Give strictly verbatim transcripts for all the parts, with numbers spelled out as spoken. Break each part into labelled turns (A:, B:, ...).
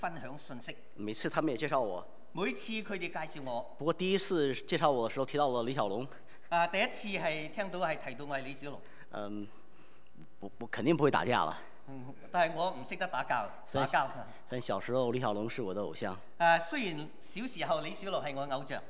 A: 分享信息。
B: 每次他们也介绍我，
A: 每次佢哋介紹我。
B: 不過第一次介紹我的時候提到了李小龍。
A: 啊，第一次係聽到係提到我係李小龍。
B: 嗯，我我肯定不會打架了。
A: 嗯，但係我唔識得打架，打交。
B: 但小時候李小龍是我的偶像。
A: 啊，雖然小時候李小龍係我偶像。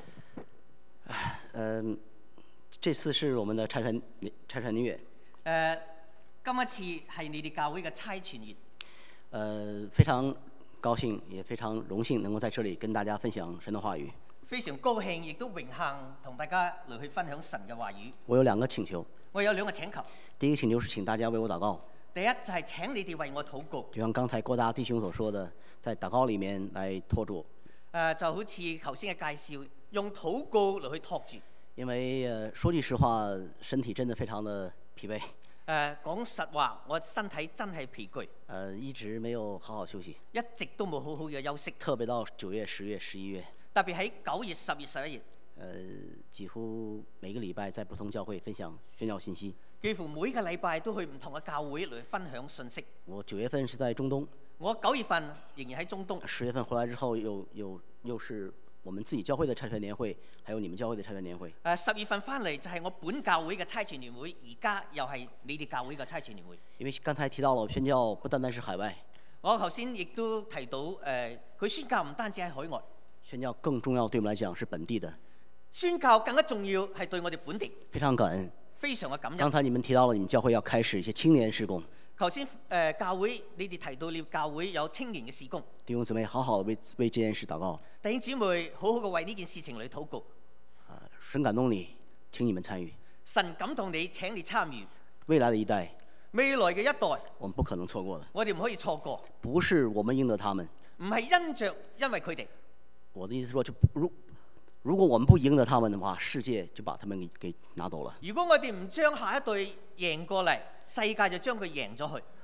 B: 嗯，這次是我們的差傳差傳年月。
A: 誒，今一次係你哋教會嘅差傳月。
B: 呃，非常高興，也非常榮幸能夠在這裡跟大家分享神的話語。
A: 非常高興，亦都榮幸同大家嚟去分享神嘅話語。
B: 我有兩個請求。
A: 我有兩個請求。
B: 第一個請求是請大家為我禱告。
A: 第一就係請你哋為我禱告。
B: 就像剛才郭大弟兄所說的，在禱告裡面來托住。
A: 誒，就好似頭先嘅介紹，用禱告嚟去托住。
B: 因為誒，說句實話，身體真的非常的疲憊。
A: 誒，講實話，我身體真係疲攰。
B: 誒，一直沒有好好休息。
A: 一直都冇好好嘅休息。
B: 特別到九月、十月、十一月。
A: 特別喺九月、十月、十一月。
B: 誒，幾乎每個禮拜在不同教會分享宣教信息。
A: 幾乎每個禮拜都去唔同嘅教會嚟分享信息。
B: 我九月份是在中東。
A: 我九月份仍然喺中東。
B: 十月份回來之後又，又又又是我們自己教會的差傳年會，還有你們教會的差傳年會。
A: 誒，十月份翻嚟就係我本教會嘅差傳年會，而家又係你哋教會嘅差傳年會。
B: 因為剛才提到了宣教不單單是海外。
A: 我頭先亦都提到誒，佢、呃、宣教唔單止喺海外。
B: 宣教更重要，對我們來講是本地的。
A: 宣教更加重要係對我哋本地。
B: 非常感恩。
A: 非常嘅感恩。
B: 剛才你們提到了你們教會要開始一些青年事工。
A: 頭先誒教會你哋提到了教會有青年嘅事工。
B: 弟兄姊妹，好好的為為這件事禱告。
A: 弟兄姊妹，好好嘅為呢件事情嚟禱告。
B: 啊，神感動你，請你們參與。
A: 神感動你，請你參與。
B: 未來的一代。
A: 未來嘅一代。
B: 我們不可能錯過的。
A: 我哋唔可以錯過。
B: 不是我們贏得他們。
A: 唔係因着因為佢哋。
B: 我的意思說，就如如果我們不贏得他們的話，世界就把他們給給拿走了。
A: 如果我哋唔將下一代贏過嚟，世界就將佢贏咗去。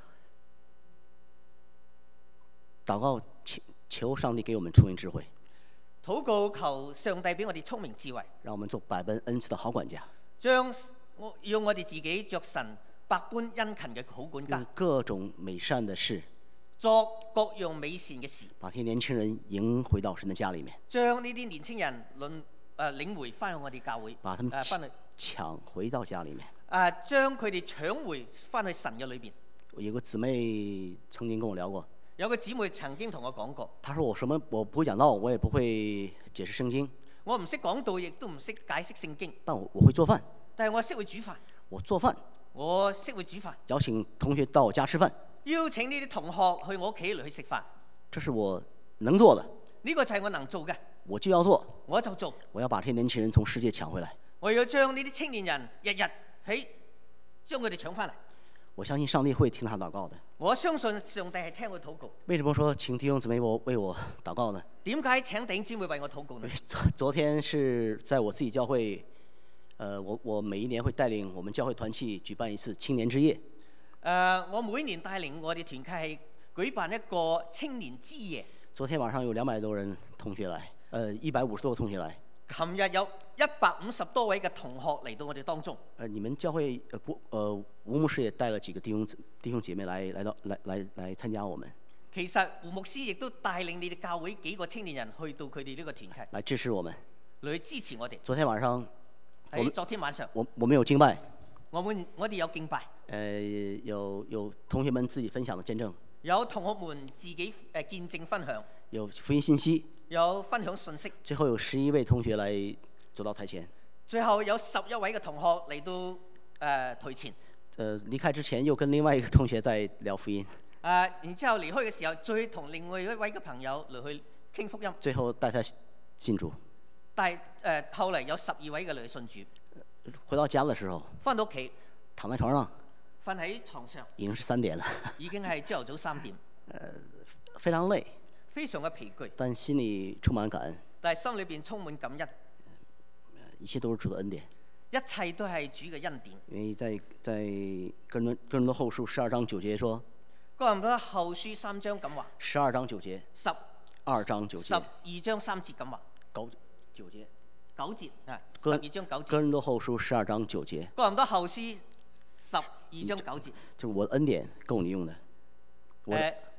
B: 禱告求求上帝給我們聰明智慧。
A: 禱告求上帝俾我哋聰明智慧。
B: 讓我們做百般恩賜的好管家。
A: 將我要我哋自己着神百般殷勤嘅好管家。
B: 用各種美善的事。
A: 作各樣美善嘅事，
B: 把這些年輕人迎回到神的家裏面，
A: 將呢啲年輕人領誒、呃、領回翻去我哋教會，
B: 把他們
A: 翻、呃、
B: 去搶回到家裏面，
A: 誒、呃、將佢哋搶回翻去神嘅裏邊。
B: 有個姊妹曾經跟我聊過，
A: 有個姊妹曾經同我講過，
B: 她說我什麼我不會講道，我也不會解釋聖經，
A: 我唔識講道，亦都唔識解釋聖經，
B: 但我我會做飯，
A: 但係我識會煮飯，
B: 我做飯，
A: 我識會煮飯，
B: 邀請同學到我家吃飯。
A: 邀請呢啲同學去我屋企嚟去食飯，
B: 這是我能做的。
A: 呢個就係我能做嘅，
B: 我就要做，
A: 我就做。
B: 我要把這些年輕人從世界搶回來。
A: 我要將呢啲青年人日日喺將佢哋搶翻嚟。
B: 我相信上帝會聽他禱告的。
A: 我相信上帝係聽佢禱告。
B: 為什麼說請弟兄姊妹我為我禱告呢？
A: 點解請弟兄姊妹為我禱告呢？
B: 昨天是在我自己教會，呃，我我每一年會帶領我們教會團契舉辦一次青年之夜。
A: 誒、uh，我每年帶領我哋團契係舉辦一個青年之夜。
B: 昨天晚上有兩百多人同學來，呃，一百五十多個同學來。
A: 琴日有一百五十多位嘅同學嚟到我哋當中。
B: 呃，你們教會呃不呃吳牧師也帶了幾個弟兄弟兄姐妹來來到來來來參加我們。
A: 其實胡牧師亦都帶領你哋教會幾個青年人去到佢哋呢個團契，
B: 來支持我們，
A: 嚟支持我哋。
B: 昨天晚上，
A: 喺昨天晚上，
B: 我我們有敬拜。
A: 我們我哋有敬拜。
B: 呃，有有同學們自己分享的見證，
A: 有同學們自己誒、呃、見證分享，
B: 有福音信息，
A: 有分享信息。
B: 最後有十一位同學來走到台前，
A: 最後有十一位嘅同學嚟到誒、呃、台前。
B: 呃，離開之前又跟另外一個同學在聊福音。
A: 啊、呃，然之後離開嘅時候，再同另外一位嘅朋友嚟去傾福音。
B: 最後帶他信主。
A: 但係誒後嚟有十二位嘅嚟信主。
B: 回到家嘅時候，
A: 翻到屋企，
B: 躺在床上。
A: 瞓喺床上，
B: 已經是三點了。已
A: 經係朝頭早三點。
B: 呃，非常累，
A: 非常嘅疲倦，
B: 但心裏充滿感恩。
A: 但係心裏邊充滿感恩。
B: 一切都是主的恩典。
A: 一切都係主嘅恩典。
B: 因為在在哥林多哥林多後書十二章九節說，
A: 哥林多後書三章咁話。
B: 十二章九節。
A: 十
B: 二章九節。
A: 十二章三節咁話。
B: 九九節。
A: 九節啊，十二章九節。
B: 哥林多後書十二章九節。
A: 哥林多後書十二章九節。
B: 就是我的恩典夠你用的。我的、呃、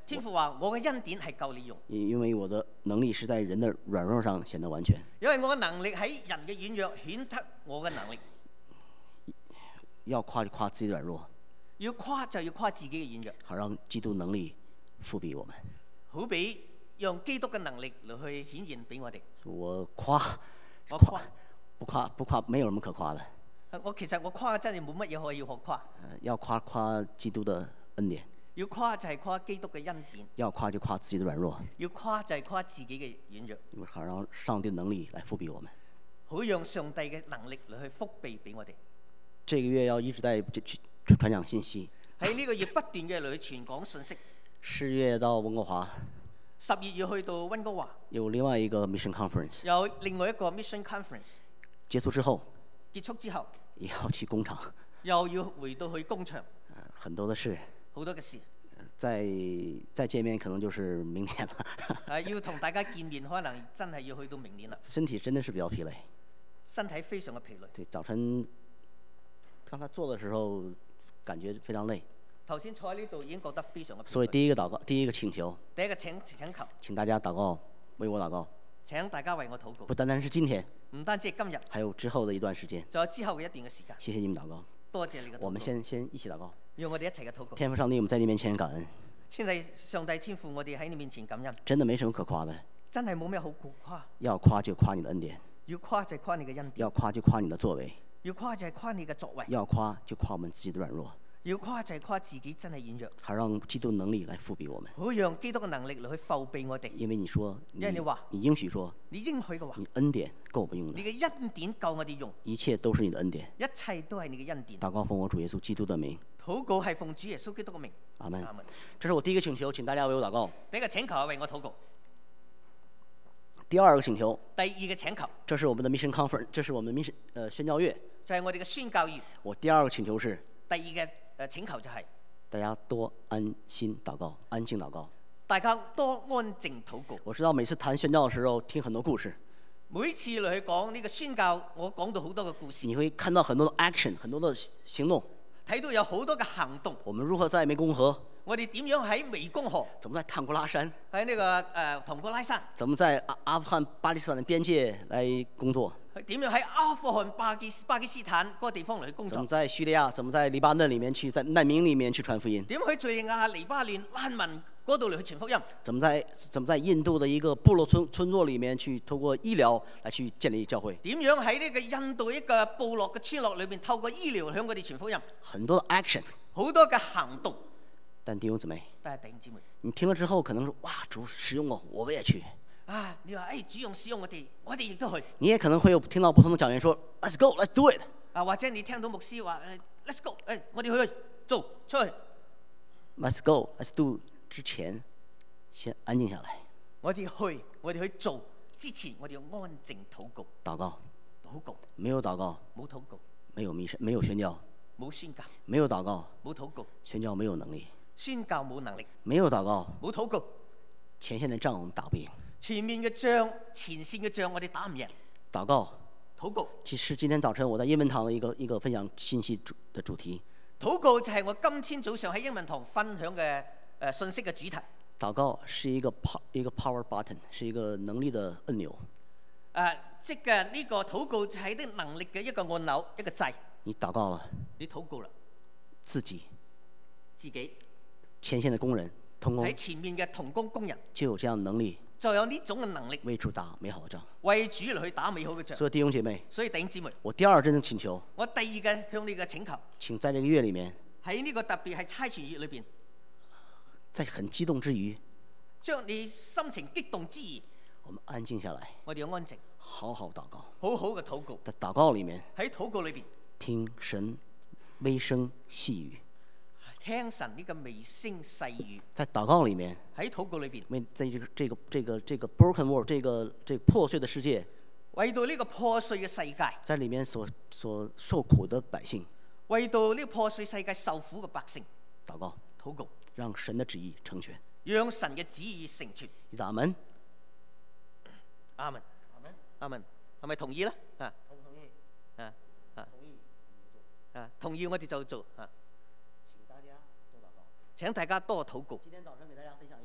A: 天父話：我嘅恩典係夠你用，
B: 因因為我的能力是在人的軟弱上顯得完全。
A: 因為我嘅能力喺人嘅軟弱顯得我嘅能力。
B: 要誇就誇自己的軟弱，
A: 要誇就要誇自己嘅軟弱，
B: 好讓基督能力覆庇我們。
A: 好比讓基督嘅能力嚟去顯現俾我哋。
B: 我誇，
A: 我誇
B: 不誇不誇，沒有什麼可誇的。
A: 我其實我誇真係冇乜嘢可以學誇。
B: 要誇誇基督的恩典。
A: 要誇就係誇基督嘅恩典。
B: 要誇就誇自己的軟弱。
A: 要誇就係誇自己嘅軟弱。
B: 因為好讓上帝的能力來覆庇我們。
A: 好讓上帝嘅能力嚟去覆庇俾我哋。
B: 這個月要一直在去傳講信息。
A: 喺呢個月不斷嘅嚟去傳講信息。
B: 十月到溫哥華。
A: 十月要去到溫哥華。
B: 有另外一個 mission conference。
A: 有另外一個 mission conference。
B: 結束之後。
A: 結束之後。
B: 也要去工廠。
A: 又要回到去工場。
B: 很多的事。
A: 好多嘅事。
B: 再再見面可能就是明年了。
A: 係要同大家見面，可能真係要去到明年啦。
B: 身體真的是比較疲累。
A: 身體非常嘅疲累。對，
B: 早晨剛才坐的時候感覺非常累。
A: 頭先坐喺呢度已經覺得非常嘅疲累。
B: 所以第一個禱告，第一個請求。
A: 第一個請請求。請
B: 大家禱告，為我禱告。
A: 請大家為我禱告。
B: 不單單是今天。
A: 唔單止係今日。
B: 還有之後的一段時間。
A: 仲有之後嘅一段嘅時間。
B: 謝謝你們禱告。
A: 多謝你嘅禱告。
B: 我們先先一起禱告。
A: 讓我哋一齊嘅禱告。
B: 天父上帝，我們在你面前感恩。
A: 天帝上帝天父，我哋喺你面前感恩。
B: 真的沒什麼可誇的。
A: 真係冇咩好誇。
B: 要誇就誇你的恩典。
A: 要誇就係誇你嘅恩典。
B: 要誇就誇你的作為。
A: 要誇就係誇你嘅作為。
B: 要誇就誇我們自己的軟弱。
A: 要誇就係誇自己真係軟弱。
B: 好讓基督能力來覆庇我們。
A: 好讓基督嘅能力嚟去覆庇我哋。
B: 因為你說，
A: 因為你話，
B: 你應許說，
A: 你應許嘅話，
B: 你恩典夠我們用的。
A: 你嘅恩典夠我哋用。
B: 一切都是你的恩典。
A: 一切都係你嘅恩典。
B: 禱告奉我主耶穌基督的名。
A: 禱告係奉主耶穌基督嘅名。
B: 阿門。
A: 阿門。
B: 這是我第一個請求，請大家為我禱告。
A: 第一個請求係為我禱告。
B: 第二個請求。
A: 第二個請求。
B: 這是我們的 mission conference，這是我們的 mission 呃宣教月。
A: 就係我哋嘅宣教月。
B: 我第二個請求是。
A: 第二個誒請求就係、是。
B: 大家多安心禱告，安靜禱告。
A: 大家多安靜禱告。
B: 我知道每次談宣教嘅時候，聽很多故事。
A: 每次嚟去講呢個宣教，我講到好多嘅故事。
B: 你會看到很多的 action， 很多的行動。
A: 睇到有好多嘅行動。
B: 我們如何在湄公河？
A: 我哋點樣喺湄公河？
B: 怎麼在唐古拉山？
A: 喺呢、這個誒唐古拉山。
B: 怎麼在阿阿富汗、巴基斯坦嘅邊界來工作？
A: 點樣喺阿富汗、巴基巴基斯坦嗰個地方嚟去工作？
B: 怎麼在敘利亞？怎麼在黎巴嫩裡面去，在難民裡面去傳福音？
A: 點去敘利亞、黎巴嫩難民嗰度嚟去傳福音？
B: 怎麼在怎麼在印度的一個部落村村落裡面去透過醫療來去建立教會？
A: 點樣喺呢個印度一個部落嘅村落裏邊透過醫療向佢哋傳福音？
B: 很多的 action，
A: 好多嘅行動。
B: 但弟兄姊妹，
A: 但係弟兄姊妹，
B: 你聽了之後可能說：哇，主使用我，我也去。
A: 啊！你話誒、哎，主用使用我哋，我哋亦都去。
B: 你也可能會有聽到不同的講員說 ：Let's go, let's do it。
A: 啊，或者你聽到牧師話誒，Let's go，誒、哎，我哋去做出去。
B: Let's go, let's do 之前，先安靜下來。
A: 我哋去，我哋去做之前，我哋要安靜禱告。
B: 禱告，
A: 禱告，
B: 沒有禱告，
A: 冇禱告，
B: 沒有密宣，沒有宣教，
A: 冇宣教，
B: 沒有禱告，
A: 冇禱告，
B: 宣教沒有能力，
A: 宣教冇能力，
B: 沒有禱告，
A: 冇禱告，
B: 前線的仗我們打不贏。
A: 前面嘅仗，前線嘅仗，我哋打唔贏。
B: 禱告，
A: 禱告，
B: 其實今天早晨我在英文堂的一個一個分享信息主的主題。
A: 禱告就係我今天早上喺英文堂分享嘅誒信息嘅主題。
B: 禱告是一個 power 一個 power button， 是一個能力的按鈕。誒、
A: 呃，即係呢個禱告就係啲能力嘅一個按鈕，一個掣。
B: 你禱告了，
A: 你禱告啦，
B: 自己，
A: 自己，
B: 前線的工人，同工
A: 喺前面嘅同工工人
B: 就有這樣的能力。
A: 就有呢種嘅能力
B: 為主打美好的仗，
A: 為主嚟去打美好嘅仗。
B: 所以弟兄姐妹，
A: 所以弟兄姊妹，
B: 我第二真正請求，
A: 我第二個向你嘅請求，
B: 請在這個月裏面，
A: 喺呢個特別係差傳月裏邊，
B: 在很激動之餘，
A: 將你心情激動之餘，
B: 我們安靜下來，
A: 我哋要安靜，
B: 好好禱告，
A: 好好嘅禱告。
B: 在禱告裏面，
A: 喺禱告裏邊
B: 聽神微聲細語。
A: 聽神呢個微聲細語，
B: 在禱告裏面，
A: 喺禱告裏邊，
B: 為在這個這個這個這個 broken world，這個這個破碎的世界，
A: 為到呢個破碎嘅世界，
B: 在裏面所所受苦的百姓，
A: 為到呢個破碎世界受苦嘅百姓，
B: 禱告，
A: 禱告，
B: 讓神的旨意成全，
A: 讓神嘅旨意成全。
B: 阿門，
A: 阿門，阿門，阿門，係咪同意咧？啊，同唔同意？啊啊，同意，啊，同意我哋就做啊。請大家多禱告。請大家多禱告。今天早上給大家分享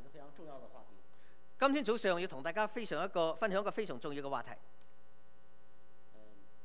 B: 重要的话题。
A: 今天早上要同大家非常一個分享一個非常重要嘅話題。
B: 嗯，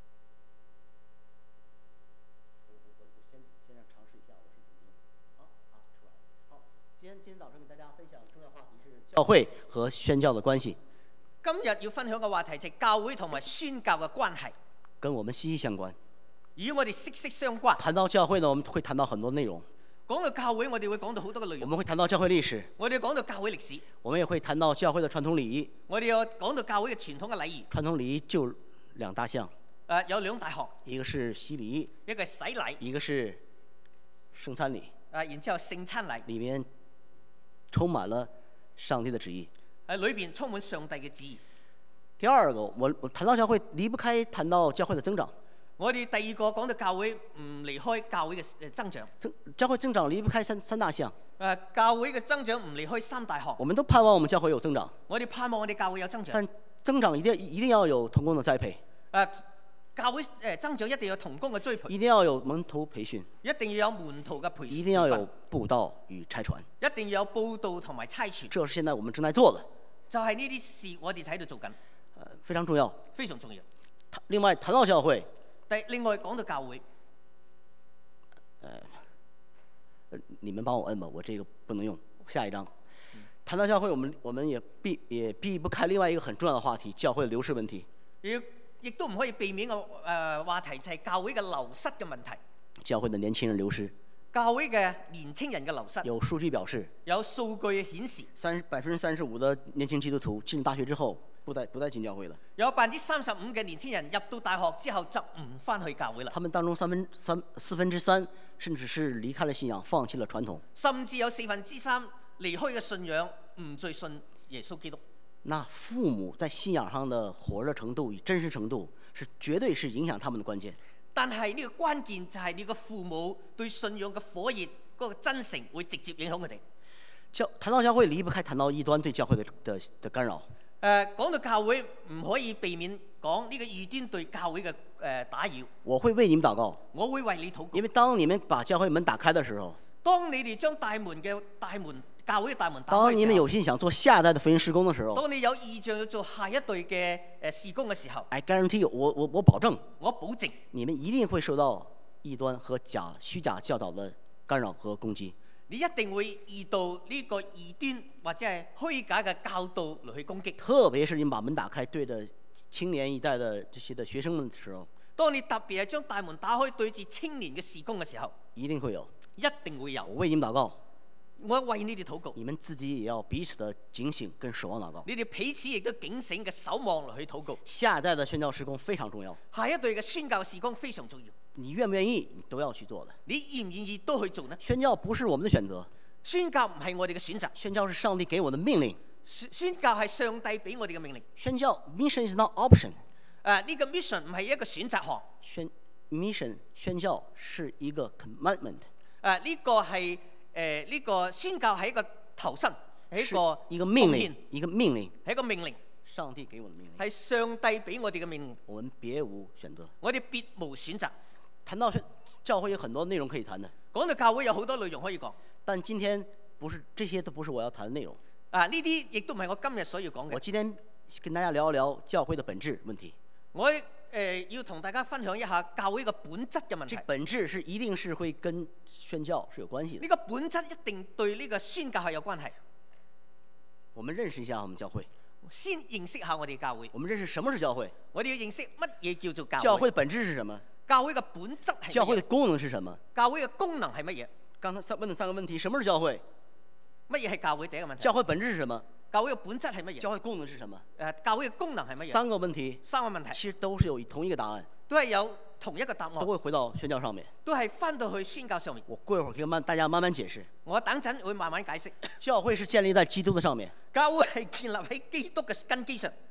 B: 我我我先先讓嘗試一下我是怎麼用。好，好，出來了。好，今天今天早上給大家分享重要話題是教會和宣教的關係。
A: 今日要分享嘅話題就係教會同埋宣教嘅關係，
B: 跟我們息息相關。
A: 與我哋息息相關。
B: 談到教會呢，我們會談到很多內容。
A: 講到教會，我哋會講到好多嘅內
B: 我
A: 容。
B: 們會談到教會歷史，
A: 我哋講到教會歷史，
B: 我們也會談到教會的傳統禮儀。
A: 我哋又講到教會嘅傳統嘅禮儀。
B: 傳統禮儀就兩大項，
A: 誒、有兩大項，
B: 一個是洗禮，
A: 一個係洗禮，
B: 一個是聖餐禮。
A: 誒、然之後聖餐禮，
B: 裡面充滿了上帝的旨意。
A: 喺裏邊充滿上帝嘅旨意。
B: 第二個，我我談到教會離不開談到教會的增長。
A: 我哋第二個講到教會唔離開教會嘅誒增長。
B: 增教會增長離不開三三大項。
A: 誒、教會嘅增長唔離開三大項。
B: 我們都盼望我們教會有增長，
A: 我哋盼望我哋教會有增長。
B: 但增長一定一定要有同工的栽培，
A: 誒、教會誒增長一定要有同工嘅追培，
B: 一定要有門徒培訓，
A: 一定要有門徒嘅培訓，
B: 一定要有佈道與差傳。
A: 一定要有報道同埋差傳。
B: 這是現在我們正在做的，
A: 就係呢啲事，我哋喺度做緊，
B: 呃，非常重要。
A: 非常重要。
B: 談另外談到教會，
A: 第另外講到教會，
B: 呃，你們幫我摁吧，我這個不能用。下一章，談到教會，我們我們也避也避不開另外一個很重要的話題——教會的流失問題。
A: 亦亦都唔可以避免嘅誒、呃、話題就係教會嘅流失嘅問題。
B: 教會的年輕人流失，
A: 教會嘅年青人嘅流失，
B: 有數據表示，
A: 有數據顯示，
B: 三百分之三十五的年輕基督徒進入大學之後，不再不再進教會了。
A: 有百分之三十五嘅年青人入到大學之後就唔翻去教會啦。
B: 他們當中三分三四分之三，甚至是離開了信仰，放棄了傳統。
A: 甚至有四分之三離開嘅信仰，唔再信耶穌基督。
B: 那父母在信仰上的火熱程度與真實程度，是絕對是影響他們的關鍵。
A: 但係呢個關鍵就係你個父母對信仰嘅火熱嗰、那個真誠，會直接影響佢哋。
B: 教談到教會，離不開談到異端對教會的的的干擾。
A: 誒、呃，講到教會唔可以避免講呢個異端對教會嘅誒、呃、打擾。
B: 我會為你們禱告，
A: 我會為你禱告。
B: 因為當你們把教會門打開的時候，
A: 當你哋將大門嘅大門教會嘅大門打開嘅時候，
B: 當你們有心想做下一代的福音事工的時候，
A: 當你有意向要做下一代嘅誒事工嘅時候，
B: I guarantee 我我我保證，
A: 我保證
B: 你們一定會受到異端和假虛假教導的干擾和攻擊。
A: 你一定會遇到呢個異端或者係虛假嘅教導嚟去攻擊。
B: 特別是你把門打開對着青年一代的這些的學生們的時候，
A: 當你特別係將大門打開對住青年嘅事工嘅時候，
B: 一定會有。
A: 一定會有。
B: 我為你們禱告，
A: 我為你哋禱告。
B: 你們自己也要彼此的警醒跟守望禱告。
A: 你哋彼此亦都警醒嘅守望嚟去禱告。
B: 下一代的宣教事工非常重要，
A: 下一代嘅宣教事工非常重要。
B: 你願不願意，你都要去做的。
A: 你願唔願意都去做呢？
B: 宣教不是我們的選擇，
A: 宣教唔係我哋嘅選擇，
B: 宣教是上帝給我的命令。
A: 宣宣教係上帝俾我哋嘅命令。
B: 宣教 mission is not option。
A: 誒、呃，呢、這個 mission 唔係一個選擇項。
B: 宣 mission 宣教是一個 commandment。
A: 誒、呃，呢、這個係誒呢個宣教係一個投身，係一個
B: 一個命令，一個命令，
A: 係一個命令。
B: 上帝給我的命令，
A: 係上帝俾我哋嘅命令。
B: 我們別無選擇。
A: 我哋別無選擇。
B: 談到教會有很多內容可以談的，
A: 講到教會有好多內容可以講，
B: 但今天不是這些都不是我要談的內容。
A: 啊，呢啲亦都唔係我今日所要講嘅。
B: 我今天跟大家聊一聊教會的本質問題。
A: 我誒、呃、要同大家分享一下教會嘅本質嘅問題。
B: 這本質是一定是會跟宣教是有關係的。
A: 呢個本質一定對呢個宣教係有關係。
B: 我們認識一下我們教會，
A: 先認識下我哋教會。
B: 我們認識什麼是教會？
A: 我哋要認識乜嘢叫做教會。
B: 教會的本質是什麼？
A: 教會嘅本質係乜嘢？
B: 教會的功能是什麼？
A: 教會嘅功能係乜嘢？
B: 剛才問了三個問題：什麼是教會？
A: 乜嘢係教會？第一個問題。
B: 教會本質是什麼？
A: 教會嘅本質係乜嘢？
B: 教會功能是什麼？
A: 誒，教會嘅功能係乜嘢？
B: 三個問題。
A: 三個問題。
B: 其實都是有同一個答案。
A: 都係有同一個答案。
B: 都會回到宣教上面。
A: 都係翻到去宣教上面。
B: 我過一會兒可以慢大家慢慢解釋。
A: 我等陣會慢慢解釋。
B: 教會是建立在基督的上面。
A: 教會係建立喺基督嘅根基上。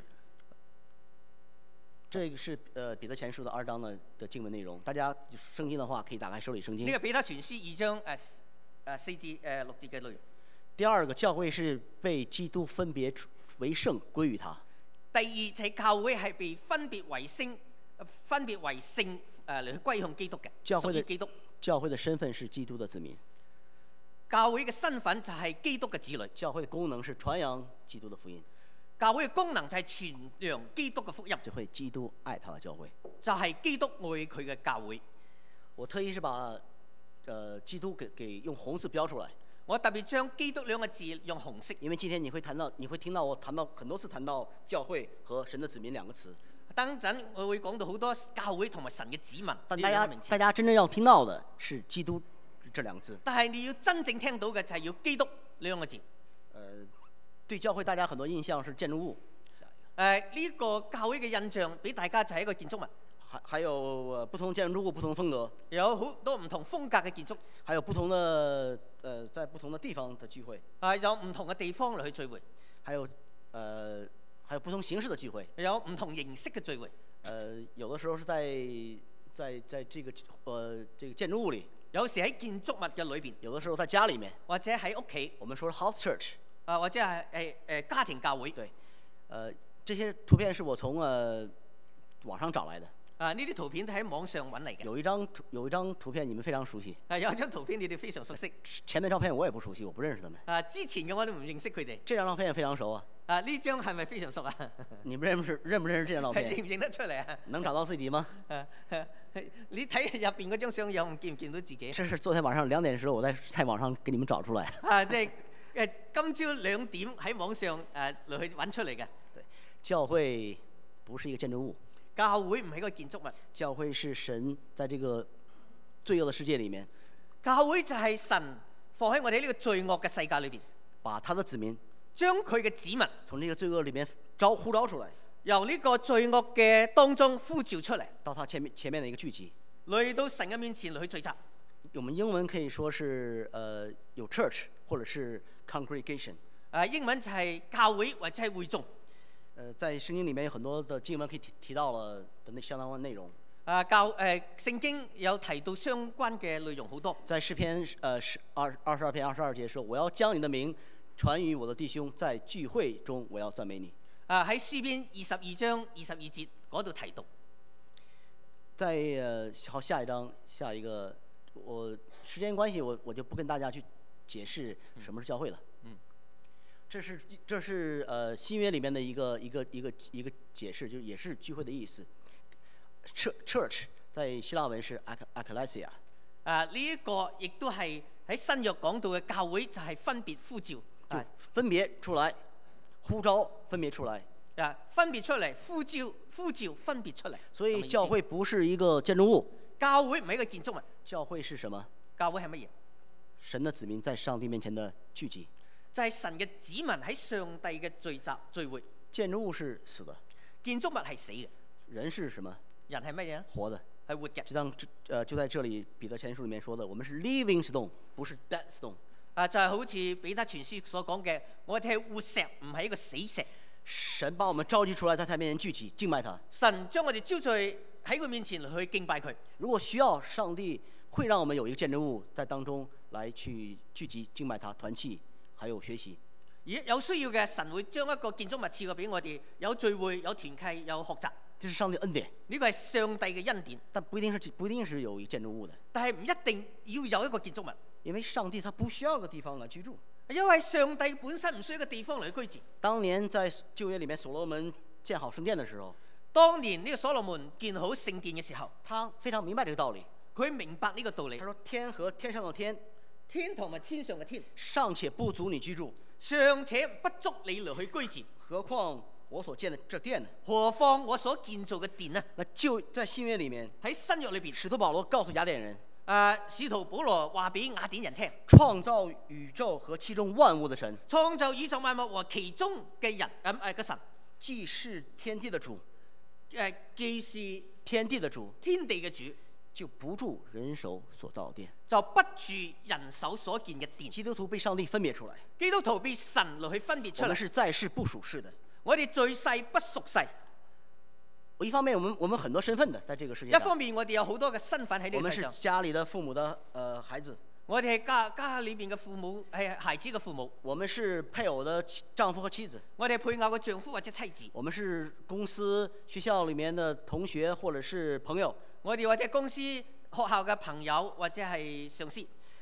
B: 這個是呃彼得前書的二章的的經文內容，大家聖經的話可以打開手裏聖經。
A: 呢個彼得前書二章誒誒四至誒六節嘅內容。
B: 第二個，教會是被基督分別為聖歸於他。
A: 第二就係教會係被分別為聖，分別為聖誒嚟去歸向基督嘅。
B: 教會的
A: 基督。
B: 教會的身份是基督的子民。
A: 教會嘅身份就係基督嘅子女，
B: 教會的功能是傳揚基督的福音。
A: 教會嘅功能就係傳揚基督嘅福音。
B: 就會基督愛他的教會，
A: 就係基督愛佢嘅教會。
B: 我特意是把，呃，基督給給用紅字標出來。
A: 我特別將基督兩個字用紅色，
B: 因為今天你會談到，你會聽到我談到很多次談到教會和神的子民兩個詞。
A: 等陣我會講到好多教會同埋神嘅子民。
B: 但大家大家真正要聽到的是基督這兩個字。
A: 但係你要真正聽到嘅就係要基督兩個字。
B: 呃，對教會大家很多印象是建築物。
A: 誒、呃，呢、這個教會嘅印象俾大家就係一個建築物。
B: 還還有呃不同建築物不同風格。
A: 有好多唔同風格嘅建築。
B: 還有不同的呃在不同的地方的聚會。
A: 啊，有唔同嘅地方嚟去聚會。
B: 還有呃還有不同形式的聚會。
A: 有唔同形式嘅聚會。
B: 呃，有的時候是在在在這個呃這個建築物裏。
A: 有時喺建築物嘅裏邊。
B: 有的時候在家裡面。
A: 或者喺屋企。
B: 我們說 house church。
A: 啊，或者係誒誒家庭教會。
B: 對，呃，這些圖片是我從呃網上找來的。
A: 啊，呢啲圖片都喺網上揾嚟嘅。
B: 有一張圖有一張圖片你們非常熟悉。
A: 啊，有一張圖片你哋非常熟悉。
B: 前面照片我也不熟悉，我不認識他們。
A: 啊，之前嘅我都唔認識佢哋。
B: 這張照片也非常熟啊。
A: 啊，呢張係咪非常熟啊？
B: 你們認不認認不認識這張照片？
A: 認唔認得出嚟啊？
B: 能找到自己嗎？
A: 啊啊、你睇入邊嗰張相有唔見唔見到自己？
B: 這是昨天晚上兩點的時候，我在在網上給你們找出來。
A: 啊，即係誒今朝兩點喺網上誒嚟、呃、去揾出嚟嘅。
B: 對，教會不是一個建築物。
A: 教會唔係一個建築物。
B: 教會是神在這個罪惡的世界裡面。
A: 教會就係神放喺我哋呢個罪惡嘅世界裏邊，
B: 把他的子民
A: 將佢嘅子民
B: 從呢個罪惡裡面招呼召出來，
A: 由呢個罪惡嘅當中呼召出嚟，
B: 到他前面前面的一個聚集，
A: 嚟到神嘅面前嚟去聚集。
B: 我們英文可以說是呃有 church 或者是 congregation。
A: 啊，英文就係教會或者係會眾。
B: 呃，在聖經裡面有很多的經文可以提提到了的那相當的內容。
A: 啊，教誒聖經有提到相關嘅內容好多。
B: 在詩篇呃十二二十二篇二十二節說：我要將你的名傳與我的弟兄，在聚會中我要讚美你。
A: 啊，喺詩篇二十二章二十二節嗰度提到。
B: 在呃好下一章下一個，我時間關係我我就不跟大家去解釋什麼是教會了。
A: 嗯。
B: 這是這是呃新約裡面的一個一個一個一個解釋，就也是聚會的意思。Church 在希臘文是 ekklesia。
A: 啊，呢、這、一個亦都係喺新約講到嘅教會，就係分別呼召，
B: 就分別出來，呼召分別出來。
A: 啊，分別出嚟，呼召呼召分別出嚟。
B: 所以教會不是一個建築物。
A: 教會唔係一個建築物。
B: 教會是什麼？
A: 教會係乜嘢？
B: 神的子民在上帝面前的聚集。
A: 就係神嘅子民喺上帝嘅聚集聚會。
B: 建築物是死的。
A: 建築物係死嘅。
B: 人是什麼？
A: 人係乜嘢？
B: 活的。
A: 係活嘅。
B: 就當呃就在這裡彼得前書裡面說的，我們是 living stone， 不是 dead stone。
A: 啊，就係好似彼得前書所講嘅，我哋係活石，唔係一個死石。
B: 神把我們召集出來，在他面前聚集敬拜他。
A: 神將我哋招聚喺佢面前去敬拜佢。
B: 如果需要，上帝會讓我們有一個建築物在當中來去聚集敬拜他、團契，還有學習。
A: 而有需要嘅，神會將一個建築物賜過俾我哋，有聚會、有團契、有學習。
B: 這是上帝恩典。
A: 呢個係上帝嘅恩典。
B: 但不一定是不一定是有一個建築物的。
A: 但係唔一定要有一個建築物。
B: 因為上帝他不需要一個地方來居住。
A: 因為上帝本身唔需要一個地方嚟居住。
B: 當年在舊約裡面所羅門建好聖殿的時候，
A: 當年呢個所羅門建好聖殿嘅時候，
B: 他非常明白這個道理。
A: 佢明白呢個道理。
B: 他說：天和天上的天，
A: 天同埋天上嘅天，
B: 尚且不足你居住，
A: 尚且不足你嚟去居住，
B: 何況我所建的這殿呢？
A: 何況我所建造嘅殿呢？
B: 那就在新約裡面，
A: 喺新約裏邊，
B: 使徒保羅告訴雅典人。
A: 啊！使徒保羅話俾雅典人聽，
B: 創造宇宙和其中萬物的神，
A: 創造宇宙萬物和其中嘅人，誒誒嘅神，
B: 既是天地的主，
A: 誒既是
B: 天地的主，
A: 天地嘅主，
B: 就不住人手所造的殿，
A: 就不住人手所建嘅殿。
B: 基督徒被上帝分別出來，
A: 基督徒被神嚟去分別出嚟。
B: 我們是在世不屬世的，
A: 我哋在世不屬世。
B: 一方面，我們我們很多身份的，在這個世界
A: 上。一方面，我哋有好多嘅身份喺呢個世上。
B: 我們是家裏的父母的，呃，孩子。
A: 我哋係家家裏邊嘅父母，係孩子嘅父母。
B: 我們是配偶的丈夫和妻子。
A: 我哋係配偶嘅丈夫或者妻子。
B: 我們是公司、學校裏面的同學或者是朋友。
A: 我哋或者公司、學校嘅朋友或者係上司。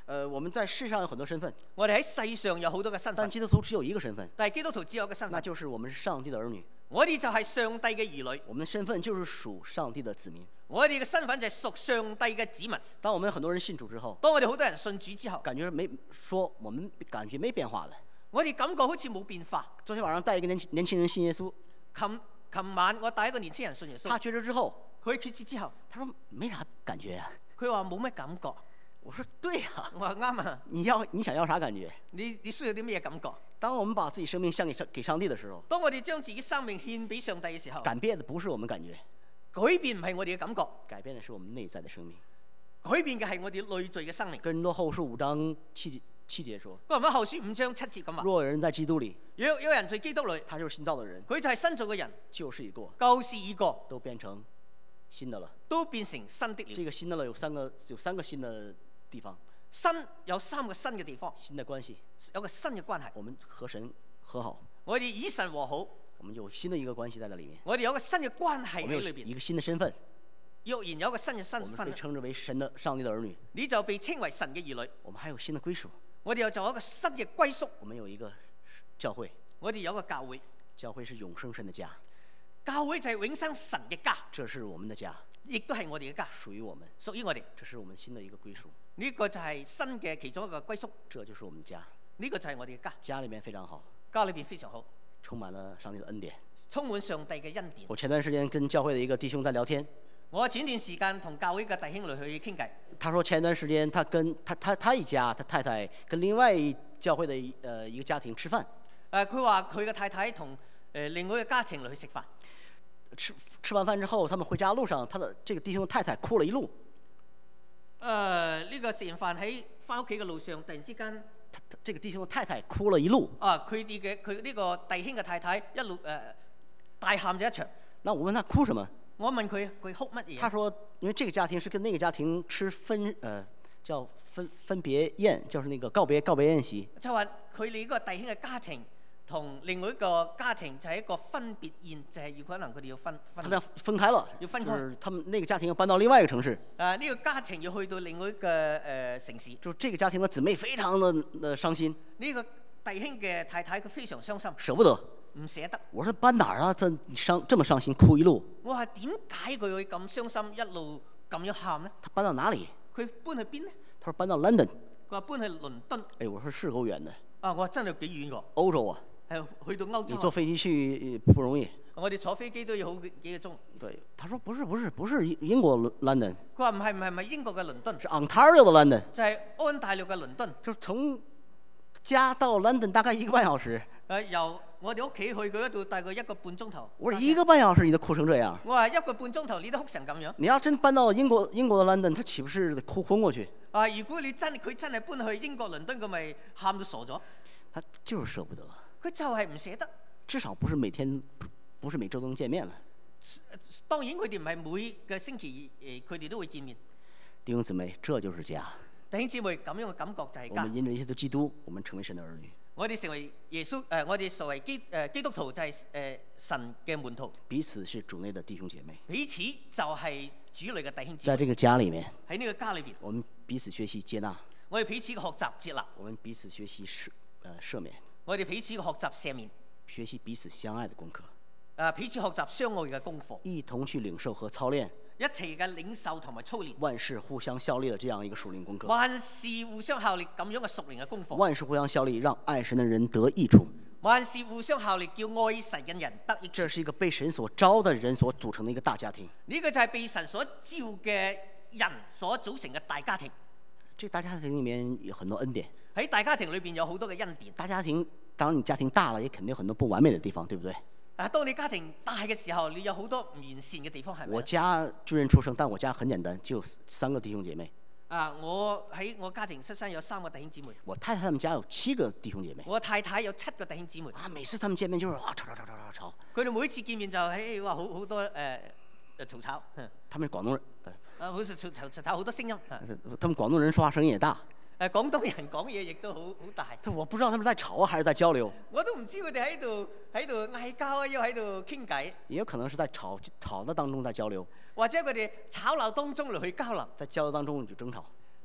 B: 呃，我們在世上有很多身份，
A: 我哋喺世上有好多嘅身份，
B: 但基督徒只有一個身份，
A: 但係基督徒只有一個身份，
B: 那就是我們是上帝的兒女。
A: 我哋就係上帝嘅兒女，
B: 我們的身份就是屬上帝的子民。
A: 我哋嘅身份就係屬上帝嘅子民。
B: 當我們很多人信主之後，
A: 當我哋好多人信主之後，
B: 感覺沒說我們感覺沒變化了。
A: 我哋感覺好似冇變化。
B: 昨天晚上帶一個年年輕人信耶穌，
A: 琴琴晚我帶一個年輕人信耶穌，
B: 他決志之後，
A: 佢決志之後，
B: 他說沒啥感覺啊。
A: 佢話冇咩感覺。
B: 我說對啊，
A: 我話啱啊。
B: 你要你想要啥感覺？
A: 你你需要啲咩感覺？
B: 當我們把自己生命獻給上給上帝的時候，
A: 當我哋將自己生命獻俾上帝嘅時候，
B: 改變的不是我們感覺，
A: 改變唔係我哋嘅感覺，
B: 改變的是我們內在的生命。
A: 改變嘅係我哋內在嘅生命。
B: 哥林多後書五章七七節說：
A: 哥林多後書五章七節咁話，
B: 若有人在基督裏，
A: 若有人在基督裏，
B: 他就是新造的人，
A: 佢就係新造嘅人，
B: 舊事已過，
A: 舊事已過，
B: 都變成新的了。
A: 都變成新的了。
B: 這個新的了有三個有三個新的地方。
A: 新有三個新嘅地方，
B: 新的關係，
A: 有個新嘅關係。
B: 我們和神和好，
A: 我哋與神和好，
B: 我們有新的一個關係在那裡面。
A: 我哋有個新嘅關係
B: 我們有
A: 喺裏邊，
B: 一個新的身份。
A: 若然有個新嘅身
B: 我們
A: 份
B: 被，稱之為神的上帝的兒女。
A: 你就被稱為神嘅兒女。
B: 我們還有新的歸屬。
A: 我哋又就有一個新嘅歸宿。
B: 我們有一個教會，
A: 我哋有一個教會，
B: 教會是永生神的家，
A: 教會就係永生神嘅家，
B: 這是我們的家，
A: 亦都係我哋嘅家，
B: 屬於我們，
A: 屬於我哋。
B: 這是我們新的一個歸屬。
A: 呢個就係新嘅其中一個歸宿，
B: 這就是我們家。
A: 呢個就係我哋嘅家。
B: 家裡面非常好，
A: 家裏邊非常好，
B: 充滿了上帝的恩典。
A: 充滿上帝嘅恩典。
B: 我前段時間跟教會的一個弟兄在聊天，
A: 我前段時間同教會嘅弟兄嚟去傾偈，
B: 他說前段時間他跟他他他一家，他太太跟另外一教會的一呃一個家庭吃飯。
A: 誒佢話佢嘅太太同誒另外一個家庭嚟去食飯。
B: 吃吃完飯之後，他們回家路上，他的這個弟兄太太哭了一路。
A: 誒、呃、呢、這個食完飯喺翻屋企嘅路上，突然之間，
B: 他他這個弟兄太太哭了一路。
A: 啊佢哋嘅佢呢個弟兄嘅太太一路誒、呃、大喊咗一場。
B: 那我問他哭什麼？
A: 我問佢佢哭乜嘢？
B: 他說因為這個家庭是跟那個家庭吃分呃叫分分別宴，就是那個告別告別宴席。
A: 就話佢哋呢個弟兄嘅家庭同另外一個家庭就係一個分別宴，就係、是、如果可能佢哋要分分。
B: 他們要分開了，
A: 要分開。
B: 就是他們那個家庭要搬到另外一個城市。
A: 啊呢、這個家庭要去到另外一個誒、呃、城市。
B: 就這個家庭的姊妹非常的的傷心。
A: 呢、這個弟兄嘅太太佢非常傷心，
B: 捨不得。
A: 唔捨得。
B: 我說搬哪兒啊？他傷這麼傷心，哭一路。
A: 我話點解佢會咁傷心，一路咁樣喊呢？
B: 他搬到哪裡？
A: 佢搬去邊呢？
B: 他說搬到 London。
A: 佢話搬去倫敦。
B: 哎，我說是夠遠的。
A: 啊，我話真係幾遠㗎。
B: 歐洲啊。
A: 係去到歐洲。
B: 你坐飛機去不容易。
A: 我哋坐飛機都要好幾幾個鐘。
B: 對，他說不是不是不是英國 London。
A: 佢話唔係唔係唔係英國嘅倫敦。
B: 是 Ontario 的 London。
A: 就係安大略嘅倫敦。
B: 就是從家到 London 大概一個半小時。
A: 誒，由我哋屋企去佢嗰度大概一個半鐘頭。
B: 我說一個半小時你都哭成這樣。
A: 我話一個半鐘頭你都哭成咁樣。
B: 你要真搬到英國英國的 London，他豈不是得哭昏過去？
A: 啊，如果你真佢真係搬去英國倫敦，佢咪喊到傻咗？
B: 他就是捨不得。
A: 佢就係唔捨得。
B: 至少不是每天，不是每周都能見面了。
A: 當然佢哋唔係每個星期誒，佢哋都會見面。
B: 弟兄姊妹，這就是家。
A: 弟兄姊妹，咁樣嘅感覺就係家。
B: 我們因着耶穌基督，我們成為神的兒女。
A: 我哋成為耶穌誒、呃，我哋成為基誒、呃、基督徒就係、是、誒、呃、神嘅門徒。
B: 彼此是主內的弟兄姐妹。
A: 彼此就係主內嘅弟兄姊妹。
B: 在這個家裡面，
A: 喺呢個家裏邊，
B: 我們彼此學習接納。
A: 我哋彼此嘅學習接納。
B: 我們彼此學習赦呃赦免。
A: 我哋彼此嘅學習赦免。
B: 學習彼此相愛的功課。
A: 誒，彼此學習相愛嘅功課。
B: 一同去領受和操練。
A: 一齊嘅領受同埋操練。
B: 萬事互相效力的這樣一個屬靈功課。
A: 萬事互相效力咁樣嘅屬靈嘅功課。
B: 萬事互相效力，讓愛神的人得益處。
A: 萬事互相效力，叫愛神嘅人得益處。
B: 這是一個被神所招的人所組成的一個大家庭。
A: 呢個就係被神所召嘅人所組成嘅大家庭。
B: 這大家庭裡面有很多恩典。
A: 喺大家庭裏邊有好多嘅恩典。
B: 大家庭，當然你家庭大了，也肯定有很多不完美的地方，對不對？
A: 啊，當你家庭大嘅時候，你有好多唔完善嘅地方，係咪？
B: 我家軍人出生，但我家很簡單，只有三個弟兄姐妹。
A: 啊，我喺我家庭出生有三個弟兄姊妹。
B: 我太太他們家有七個弟兄姐妹。
A: 我太太有七個弟兄姊妹。
B: 啊，每次他們見面就是哇吵吵吵吵吵吵。
A: 佢哋每次見面就係哇好好多誒誒嘈吵。
B: 他們是廣東人。
A: 啊，好似嘈嘈嘈吵好多聲音。
B: 他們廣東人說話聲音也大。
A: 誒，廣東人講嘢亦都好好大。
B: 我不知道他們在吵啊，還是在交流。
A: 我都唔知佢哋喺度喺度嗌交啊，又喺度傾偈。
B: 也有可能是在吵吵的當中在交流。
A: 或者佢哋吵鬧當中嚟去交流。
B: 在交流當中就爭吵。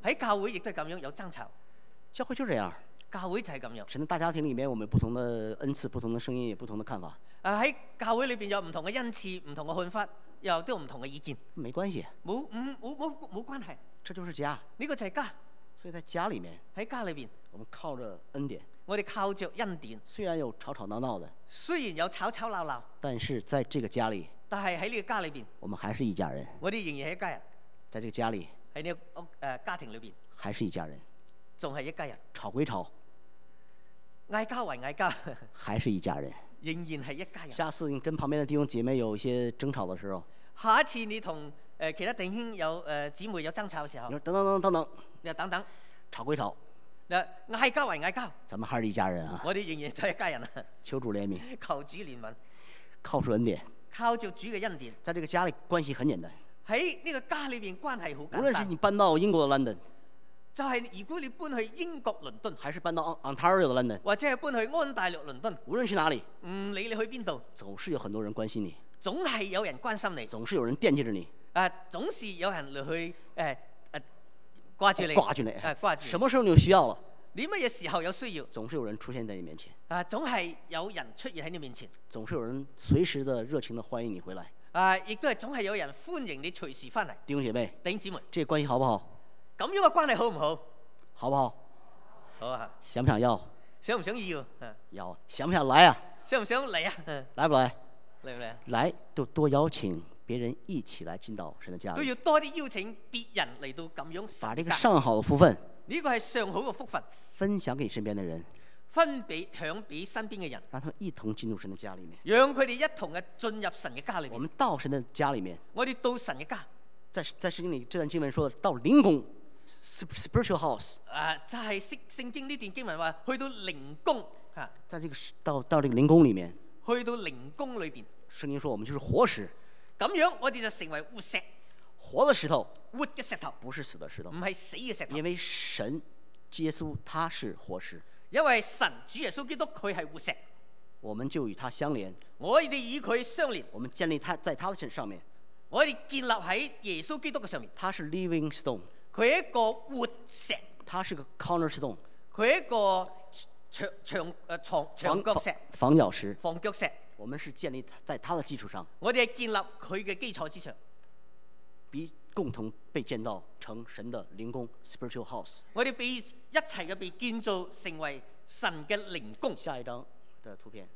A: 喺教會亦都係咁樣有爭吵，
B: 教會就這樣。
A: 教會就係咁樣。
B: 神的大家庭裡面，我們有不同的恩賜、不同的聲音、也不同的看法。
A: 啊喺教會裏邊有唔同嘅恩賜、唔同嘅看法，又都有唔同嘅意見。
B: 沒關係，
A: 冇唔冇冇冇關係。
B: 這就是家。
A: 呢個就係家。
B: 所以在家裡面，
A: 喺家裏邊，
B: 我們靠着恩典。
A: 我哋靠着恩典。
B: 雖然有吵吵鬧鬧的，
A: 雖然有吵吵鬧鬧，
B: 但是在這個家裡，
A: 但係喺呢個家裏邊，
B: 我們還是一家人。
A: 我哋仍然係一家人。
B: 在這個家裡，
A: 喺呢個屋誒家庭裏邊，
B: 還是一家人。
A: 仲係一家人。
B: 吵歸吵，
A: 嗌交為嗌交，
B: 還是一家人。
A: 仍然係一家人。
B: 下次你跟旁邊的弟兄姐妹有一些爭吵的時候，
A: 下一次你同誒、呃、其他弟兄有誒、呃、姊妹有爭吵嘅時候，
B: 你說等等等等等，
A: 你話等等，
B: 吵歸吵，
A: 嗱嗌交為嗌交，
B: 咱們還是一家人啊！
A: 我哋仍然就係一家人啊！
B: 求主憐憫，
A: 求主憐憫，
B: 靠主恩典，
A: 靠着主嘅恩典，
B: 在這個家裡關係很簡單。
A: 喺呢個家裏邊關係好簡
B: 無論是
A: 單。
B: 你搬到英國的 London，
A: 就係如果你搬去英國倫敦，
B: 還是搬到 Ontario 的 London，
A: 或者係搬去安大略倫敦，
B: 無論去哪裡，
A: 唔理你去邊度，
B: 總是有很多人關心你，
A: 總係有人關心你，
B: 總是有人惦記着你，
A: 啊，總是有人嚟去誒誒掛住你，
B: 掛住你，
A: 啊掛住你。
B: 什麼時候你有需要了，
A: 你乜嘢時候有需要，
B: 總是有人出現在你面前，
A: 啊，總係有人出現喺你面前，
B: 總是有人隨時的熱情的歡迎你回來。
A: 啊，亦都係總係有人歡迎你隨時翻嚟。
B: 弟兄姐妹，
A: 弟兄姊妹，
B: 這個關係好不好？
A: 咁樣嘅關係好唔好？
B: 好不好？
A: 好啊！
B: 想不想要？
A: 想唔想要？啊，
B: 要。想不想來啊？
A: 想唔想嚟啊？
B: 來不來？
A: 嚟唔嚟啊？
B: 來，就多邀請別人一起來進到神的家裡，
A: 都要多啲邀請別人嚟到咁樣
B: 把這個
A: 神家。
B: 上好的福分
A: 呢個係上好嘅福分，
B: 分享給身邊的人，
A: 分俾享俾身邊嘅人，
B: 讓他們一同進入神的家裡面。
A: 讓佢哋一同嘅進入神嘅家裏面。
B: 我們到神的家裡面，
A: 我哋到神嘅家，
B: 在在聖經裡這段經文說的到靈宮 spiritual house，
A: 啊，就係聖聖經呢段經文話，去到靈宮啊，
B: 在這個到到這個靈宮裡面，
A: 去到靈宮裏邊，
B: 聖經說我們就是活石，
A: 咁樣我哋就成為活石，
B: 活的石頭，
A: 活嘅石頭，
B: 不是死的石頭
A: 唔，係死嘅石頭。
B: 因為神耶穌他是活石，
A: 因為神主耶穌基督佢係活石，
B: 我們就與他相連，
A: 我哋與佢相連，
B: 我們建立他在他的身上面，
A: 我哋建立喺耶穌基督嘅上面。
B: 他是 living stone，
A: 佢係一個活石，
B: 他是個 cornerstone，
A: 佢係一個長長誒床長腳石、
B: 房角石，
A: 房腳石。
B: 我們是建立在他的基礎上，
A: 我哋係建立佢嘅基礎之上，
B: 彼共同被建造成神的靈宮 spiritual house。
A: 我哋被一齊嘅被建造成為神嘅靈宮。
B: 下一張的圖片，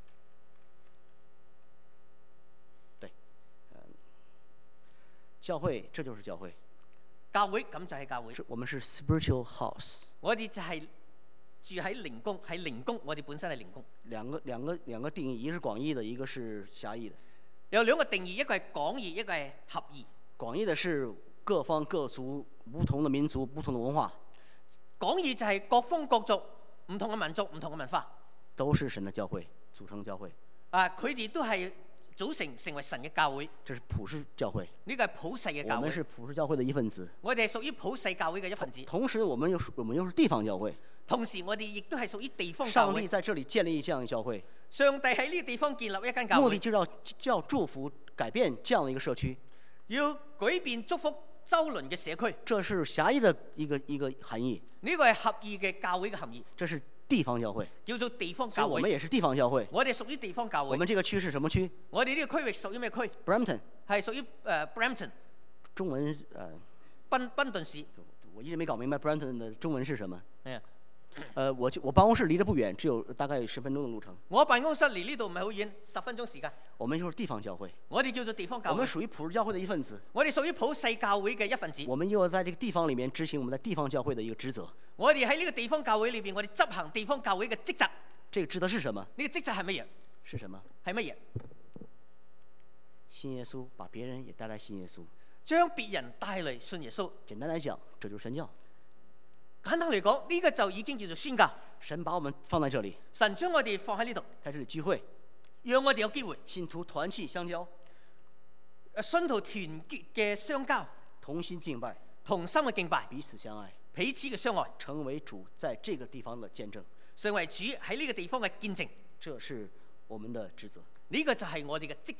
B: 對，嗯，教會，這就是教會。
A: 教會咁就係教會，
B: 我們是 spiritual house。
A: 我哋就係住喺靈宮，喺靈宮，我哋本身係靈宮。
B: 兩個兩個兩個定義，一個是廣義的，一個是狹義的。
A: 有兩個定義，一個係廣義，一個係狹義。
B: 廣義的是各方各族、不同的民族、不同的文化。
A: 廣義就係各方各族、唔同嘅民族、唔同嘅文化，
B: 都是神的教會，組成教會。
A: 啊，佢哋都係組成成為神嘅教會。
B: 這是普世教會。
A: 呢個係普世嘅教會。
B: 我們是普世教會的一份子。
A: 我哋係屬於普世教會嘅一份子。
B: 同時，我們又我們又是地方教會。
A: 同時，我哋亦都係屬於地方教會。
B: 上帝在這裡建立這樣一個教會。
A: 上帝喺呢個地方建立一間教會，
B: 目的就要就要祝福改變這樣的一個社區，
A: 要改變祝福周鄰嘅社區。
B: 這是狹義的一個一個含義。
A: 呢個係狹義嘅教會嘅含義。
B: 這是地方教會，
A: 叫做地方教會。
B: 我們也是地方教會。
A: 我哋屬於地方教會。
B: 我們這個區是什麼區？
A: 我哋呢個區域屬於咩區
B: ？Brampton
A: 係屬於誒、呃、Brampton。
B: 中文呃，
A: 賓賓頓市。
B: 我一直沒搞明白 Brampton 的中文是什麼。
A: 係啊。
B: 呃，我就我辦公室離得不遠，只有大概十分鐘的路程。
A: 我辦公室離呢度唔係好遠，十分鐘時間。
B: 我們就是地方教會。
A: 我哋叫做地方教會。
B: 我們屬於普世教會的一份子。
A: 我哋屬於普世教會嘅一份子。
B: 我們又要在這個地方裡面執行我們在地方教會的一個職責。
A: 我哋喺呢個地方教會裏邊，我哋執行地方教會嘅職責。
B: 這個職責是什麼？
A: 呢個職責係乜嘢？
B: 是什麼？
A: 係乜嘢？
B: 信耶穌，把別人也帶來信耶穌。
A: 將別人帶嚟信耶穌。
B: 簡單來講，這就是宣教。
A: 簡單嚟講，呢個就已經叫做宣教。
B: 神把我們放在這裡，
A: 神將我哋放喺呢度，
B: 在這裡聚會，
A: 讓我哋有機會，
B: 信徒團契相交，
A: 信徒團結嘅相交，
B: 同心敬拜，
A: 同心嘅敬拜，
B: 彼此相愛，
A: 彼此嘅相愛，
B: 成為主在這個地方的見證，
A: 成為主喺呢個地方嘅見證。
B: 這是我們的職責。
A: 呢個就係我哋嘅職責。
B: 我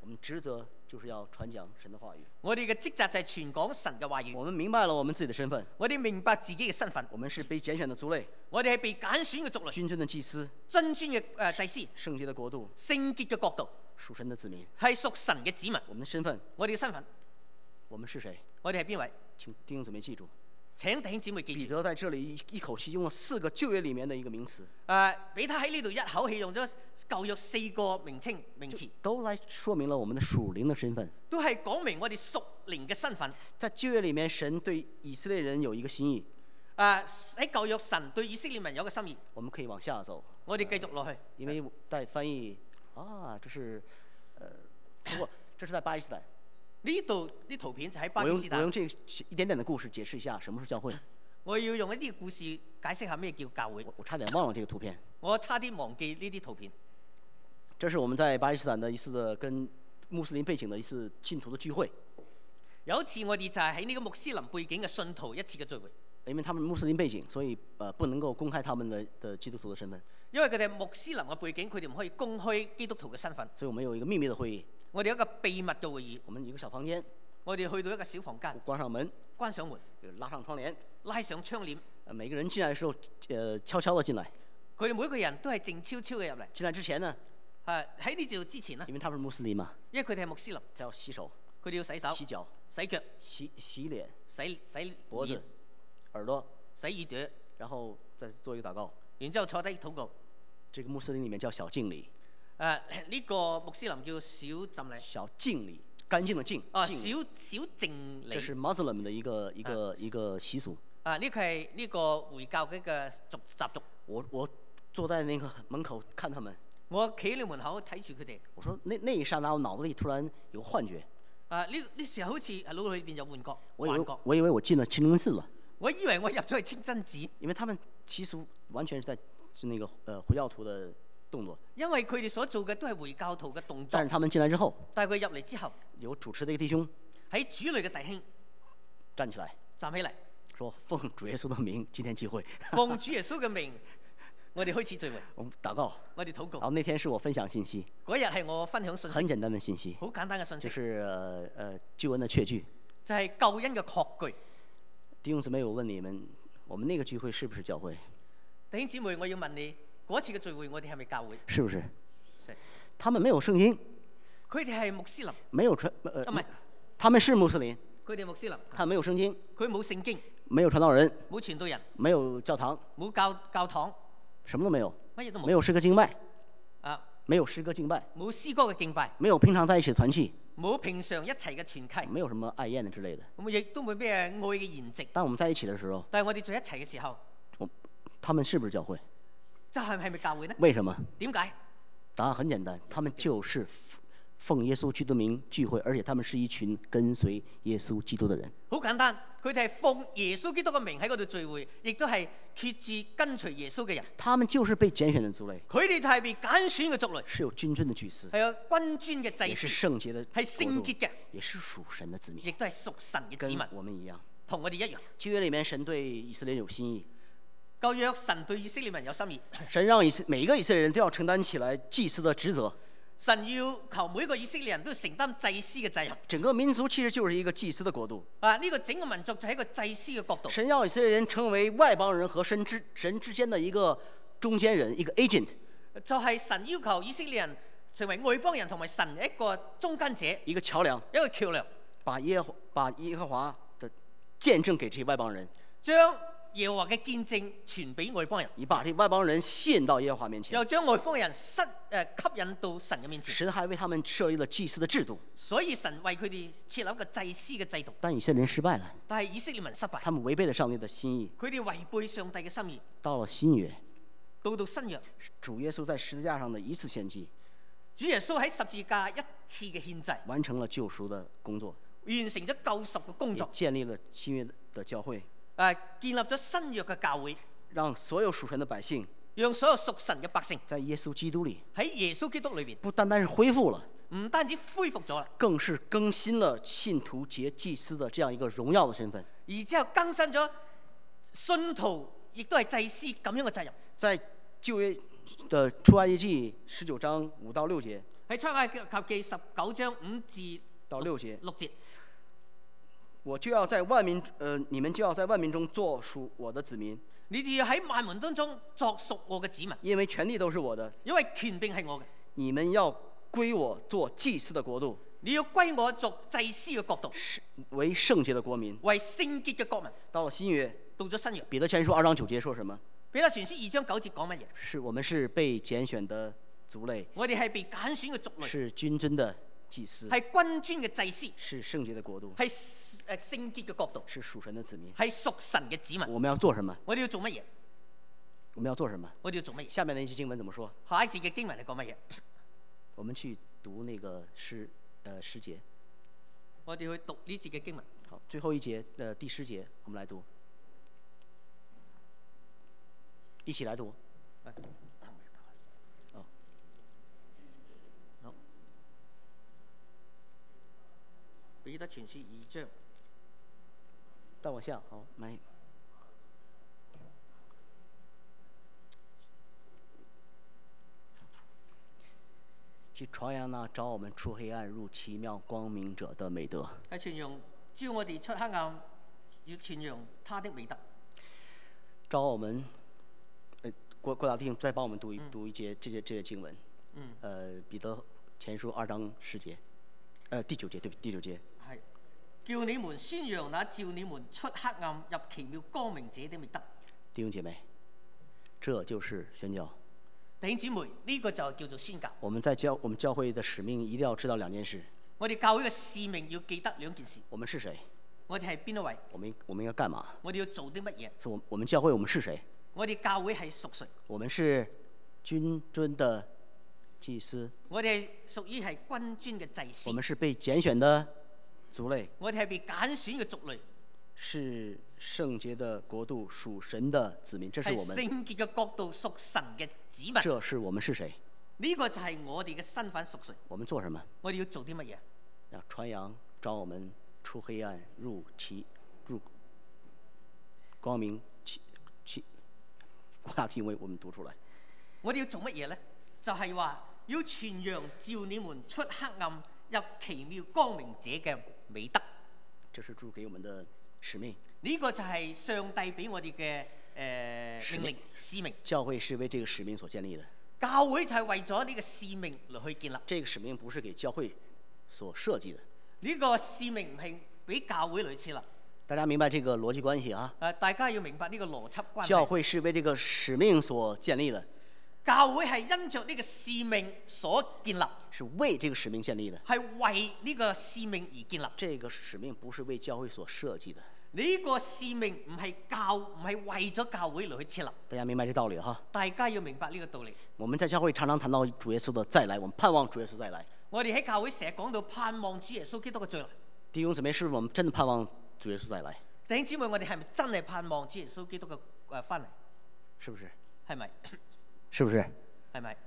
B: 我們職責就是要傳講神的話語。
A: 我哋嘅職責就係傳講神嘅話語。
B: 我們明白了我們自己的身份，
A: 我哋明白自己嘅身份。
B: 我們是被揀選的族類，
A: 我哋係被揀選嘅族類，
B: 君尊的祭司，
A: 尊尊嘅誒祭司，
B: 聖潔的國度，
A: 聖潔嘅國度，
B: 屬神的子民。
A: 係屬神嘅子民。
B: 我們的身份，
A: 我哋嘅身份，
B: 我們是誰？
A: 我哋係邊位？
B: 請弟兄姊妹記住。
A: 請弟兄姊妹記住。
B: 彼得在這裡一一口氣用了四個舊約裡面的一個名詞。
A: 誒，彼得喺呢度一口氣用咗舊約四個名稱名詞，
B: 都來說明了我們的屬靈的身份。
A: 都係講明我哋屬靈嘅身份。
B: 在舊約裡面，神對以色列人有一個心意。
A: 誒，喺舊約神對以色列民有個心意。
B: 我們可以往下走。
A: 我哋繼續落去。
B: 因為在翻譯啊，這是，呃，不過這是在巴基斯坦。
A: 呢度啲圖片就喺巴基斯坦。
B: 我用我用這一點點的故事解釋一下什麼是教會。
A: 我要用一啲故事解釋下咩叫教會。
B: 我我差點忘了這個圖片。
A: 我差啲忘記呢啲圖片。
B: 這是我們在巴基斯坦的一次的跟穆斯林背景的一次信徒的聚會。
A: 有一次我哋就係喺呢個穆斯林背景嘅信徒一次嘅聚會。
B: 因為他們穆斯林背景，所以呃不能夠公開他們的的基督徒的身份。
A: 因為佢哋穆斯林嘅背景，佢哋唔可以公開基督徒嘅身份。
B: 所以我們有一個秘密的會議。
A: 我哋有一個秘密嘅會議。
B: 我們一個小房間。
A: 我哋去到一個小房間。
B: 關上門。
A: 關上門。
B: 拉上窗簾。
A: 拉上窗簾。
B: 每個人進來的時候，呃，悄悄地進來。
A: 佢哋每個人都係靜悄悄嘅入嚟。
B: 進來之前呢？
A: 誒喺呢度之前呢？
B: 因為他們是穆斯林嘛。
A: 因為佢哋係穆斯林。
B: 他要洗手。
A: 佢哋要洗手。
B: 洗腳。
A: 洗腳。
B: 洗洗臉。
A: 洗洗
B: 脖子。耳朵。
A: 洗耳朵。
B: 然後再做一個禱告。
A: 然之後坐低禱告。
B: 這個穆斯林裡面叫小敬禮。
A: 誒呢個穆斯林叫小浸禮。
B: 小敬禮。乾淨的淨。
A: 啊，小小敬禮。
B: 這是 Muslim 的一個一個一個習俗。
A: 啊，呢個係呢個回教嘅一個俗習俗。
B: 我我坐在那個門口看他們。
A: 我企喺你門口睇住佢哋。
B: 我說那那一剎那，我腦子裡突然有幻覺。
A: 啊，呢呢時候好似腦裏邊有幻覺。
B: 我以為
A: 幻覺
B: 我以為我進了清真寺了。
A: 我以為我入咗去清真寺。
B: 因為他們習俗完全是在是那個呃回教徒的動作。
A: 因為佢哋所做嘅都係回教徒嘅動作。
B: 但是他們進來之後，
A: 但係佢入嚟之後，
B: 有主持的一個弟兄
A: 喺主內嘅弟兄
B: 站起來，
A: 站起嚟，
B: 說奉主耶穌的名，今天聚會。
A: 奉主耶穌嘅名，我哋開始聚會。
B: 我們禱告，
A: 我哋禱告。
B: 然後那天是我分享信息。
A: 嗰日係我分享信息。
B: 很簡單的信息。
A: 好簡單嘅信息。
B: 就是呃呃救恩的確據。
A: 就係救恩嘅確據。
B: 弟兄姊妹，我問你們，我們那個聚會是不是教會？
A: 弟兄姊妹，我要問你，嗰次嘅聚會我哋係咪教會？
B: 是不是？
A: 是。
B: 他們沒有聖經。
A: 佢哋係穆斯林。
B: 沒有傳呃。
A: 唔係。
B: 他們是穆斯林。
A: 佢哋穆斯林。
B: 他沒有聖經。
A: 佢冇聖經。
B: 沒有傳道人。
A: 冇傳道人。
B: 沒有教堂。
A: 冇教教堂。
B: 什麼都沒有。
A: 乜嘢都冇。
B: 沒有詩歌敬拜。
A: 啊。
B: 沒有詩歌敬拜。
A: 冇詩歌嘅敬拜。
B: 沒有平常在一起的團契。
A: 冇平常一齊嘅團契。
B: 沒有什麼愛宴的之類的。
A: 咁亦都冇咩愛嘅筵席。
B: 當我們在一起的時候。
A: 但係我哋在一齊嘅時候。
B: 我，他們是不是教會？
A: 就係係咪教會呢？
B: 為什麼？
A: 點解？
B: 答案很簡單，他們就是奉耶穌基督名聚會，而且他們是一群跟隨耶穌基督的人。
A: 好簡單，佢哋係奉耶穌基督嘅名喺嗰度聚會，亦都係決志跟隨耶穌嘅人。
B: 他們就是被揀選的族類。
A: 佢哋就係被揀選嘅族類。
B: 是有君尊的祭司。
A: 係有君尊嘅祭司。
B: 也是聖潔的。
A: 係聖潔嘅。
B: 也是屬神的子民。
A: 亦都係屬神嘅子民。
B: 跟我們一樣。
A: 同我哋一樣。
B: 舊約裡面神對以色列有心意。
A: 舊約神對以色列民有心意。
B: 神讓以色每一個以色列人都要承擔起來祭司的職責。
A: 神要求每一個以色列人都要承擔祭司嘅責任。
B: 整個民族其實就是一個祭司的國度。
A: 啊，呢個整個民族就係一個祭司嘅國度。
B: 神要以色列人成為外邦人和神之神之間的一個中間人，一個 agent。
A: 就係神要求以色列人成為外邦人同埋神一個中間者，
B: 一個橋梁，
A: 一個橋梁，
B: 把耶和把耶和華的見證給這些外邦人，
A: 將耶和華嘅見證傳俾外邦人，
B: 你把這外邦人獻到耶和華面前，
A: 又將外邦人失誒、呃、吸引到神嘅面前。
B: 神還為他們設立了祭司的制度，
A: 所以神為佢哋設立一個祭司嘅制度。
B: 但以色列人失敗了，
A: 但係以色列民失敗，
B: 他們違背了上帝的心意，
A: 佢哋違背上帝嘅心意。
B: 到了新約，
A: 到到新約，
B: 主耶穌在十字架上的一次獻祭，
A: 主耶穌喺十字架一次嘅獻祭，
B: 完成了救贖的工作，
A: 完成咗救贖嘅工作，
B: 建立了新約的教會。
A: 誒，建立咗新約嘅教會，
B: 讓所有屬神的百姓，
A: 讓所有屬神嘅百姓，
B: 在耶穌基督裏，
A: 喺耶穌基督裏邊，
B: 不單單是恢復了，
A: 唔單止恢復咗啦，
B: 更是更新了信徒皆祭司的這樣一個榮耀的身份。
A: 而之後更新咗信徒亦都係祭司咁樣嘅責任。
B: 在舊約的出埃及記十九章五到六節
A: 喺出埃及記十九章五至
B: 到六節，
A: 六節，
B: 我就要在萬民，呃，你們就要在萬民中做屬我的子民，
A: 你哋要喺萬民當中作屬我嘅子民，
B: 因為權地都是我的，
A: 因為權柄係我嘅。
B: 你們要歸我做祭司的國度，
A: 你要歸我作祭司嘅國度，
B: 為聖潔的國民，
A: 為聖潔嘅國民。
B: 到了新約，
A: 到咗新約，
B: 彼得前書二章九節說什麼？
A: 彼得前書二章九節講乜嘢？
B: 是我們是被揀選的族類，
A: 我哋係被揀選嘅族類，
B: 是君尊的祭司，
A: 係君尊嘅祭司，
B: 是聖潔的國度，
A: 係誒聖潔嘅國度，
B: 是屬神的子民。
A: 係屬神嘅子民。
B: 我們要做什麼？
A: 我哋要做乜嘢？
B: 我們要做什麼？
A: 我哋要做乜嘢？
B: 下面的一句經文怎麼說？
A: 下一節嘅經文係講乜嘢？
B: 我們去讀那個詩，呃，詩節。
A: 我哋去讀呢節嘅經文。
B: 好，最後一節的第十節，我們來讀，一起來讀。好，
A: 好，彼得前書二章。
B: 再往下，好，來。去傳揚那召我們出黑暗入奇妙光明者的美德。
A: 係傳揚召我哋出黑暗，要傳揚他的美德。
B: 召我們，呃，郭郭大弟兄再幫我們讀一、
A: 嗯、
B: 讀一節這些這些經文。
A: 嗯。
B: 呃，彼得前書二章十節，呃，第九節，對不對？第九節。
A: 係叫你們宣揚那召你們出黑暗入奇妙光明者的美德。
B: 弟兄姐妹，這就是宣教。
A: 弟兄姊妹，呢、這個就叫做宣教。
B: 我們在教我們教會的使命一定要知道兩件事。
A: 我哋教會嘅使命要記得兩件事。
B: 我們是誰？
A: 我哋係邊一位？
B: 我們我們應該幹嘛？
A: 我哋要做啲乜嘢？
B: 是我我們教會我們是誰？
A: 我哋教會係屬誰？
B: 我們是君尊的祭司。
A: 我哋係屬於係君尊嘅祭司。
B: 我們是被揀選的族類。
A: 我哋係被揀選嘅族類。
B: 是聖潔的國度，屬神的子民，這是我們。
A: 係聖潔嘅國度，屬神嘅子民。
B: 這是我們是誰？
A: 呢個就係我哋嘅身份屬誰？
B: 我們做什麼？
A: 我哋要做啲乜嘢？
B: 要傳揚，召我們出黑暗入奇入光明奇奇。郭大弟兄為我們讀出來。
A: 我哋要做乜嘢咧？就係、是、話要傳揚召你們出黑暗入奇妙光明者嘅美德。
B: 這是主給我們的使命。
A: 呢、這個就係上帝俾我哋嘅誒命令使命。
B: 教會是為這個使命所建立的。
A: 教會就係為咗呢個使命嚟去建立。
B: 這個使命不是給教會所設計的。
A: 呢、這個使命唔係俾教會嚟設立。
B: 大家明白這個邏輯關係啊？
A: 誒，大家要明白呢個邏輯關係。
B: 教會是為這個使命所建立的。
A: 教會係因着呢個使命所建立。
B: 是為這個使命建立的。
A: 係為呢個使命而建立。
B: 這個使命不是為教會所設計的。
A: 呢、這個使命唔係教，唔係為咗教會嚟去設立。
B: 大家明白這道理哈？
A: 大家要明白呢個道理。
B: 我們在教會常常談到主耶穌的再來，我們盼望主耶穌再來。
A: 我哋喺教會成日講到盼望主耶穌基督嘅再來。
B: 弟兄姊妹，是不是我們真的盼望主耶穌再來？
A: 弟兄姊妹，我哋係咪真係盼望主耶穌基督嘅誒翻嚟？
B: 是不是？
A: 係咪？
B: 是不是？
A: 係咪？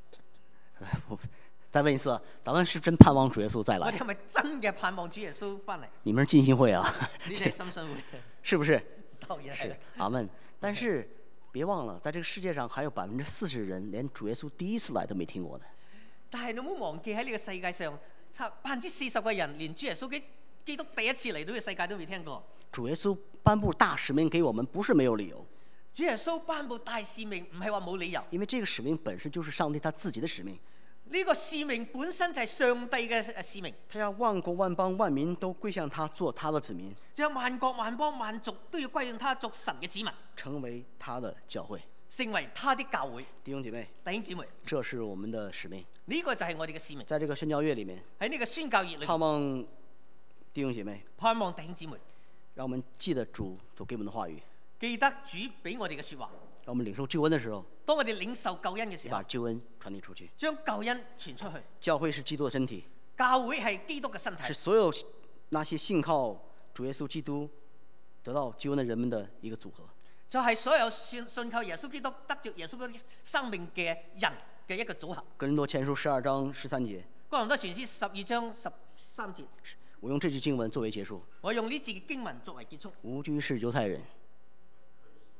B: 再問一次，咱們是真盼望主耶穌再來？
A: 我哋係咪真嘅盼望主耶穌翻嚟？
B: 你們是浸信會啊？
A: 呢啲係浸信會。
B: 是不是？
A: 當然係。
B: 阿門。但是別忘了，在這個世界上還有百分之四十人連主耶穌第一次來都沒聽過呢。
A: 但係你唔好忘記喺呢個世界上，差百分之四十個人連主耶穌基基督第一次嚟到呢個世界都未聽過。
B: 主耶穌頒布大使命給我們，不是沒有理由。
A: 主耶穌頒布大使命唔係話冇理由，
B: 因為這個使命本身就是上帝他自己的使命。
A: 呢、這個使命本身就係上帝嘅使命。
B: 他要萬國萬邦萬民都歸向他，做他的子民。
A: 即係萬國萬邦萬族都要歸向他，作神嘅子民，
B: 成為他的教會，
A: 成為他的教會。
B: 弟兄姐妹，
A: 弟兄姊妹，
B: 這是我們的使命。
A: 呢、這個就係我哋嘅使命。
B: 在這個宣教月裏面，
A: 喺呢個宣教月裏面，
B: 盼望弟兄姐妹，
A: 盼望弟兄姊妹，
B: 讓我們記得主所給我們的話語，
A: 記得主俾我哋嘅說話。
B: 讓我們領受救恩的時候，
A: 當我哋領受救恩嘅時候，
B: 把救恩傳遞出去，
A: 將救恩傳出去。
B: 教會是基督的身體，
A: 教會係基督嘅身體，
B: 是所有那些信靠主耶穌基督得到救恩的人們的一個組合。
A: 就係、是、所有信信靠耶穌基督得着耶穌嗰啲生命嘅人嘅一個組合。
B: 哥林多前書十二章十三節，
A: 哥林多前書十二章十三節。
B: 我用這句經文作為結束。
A: 我用呢節經文作為結束。
B: 無拘是猶太人，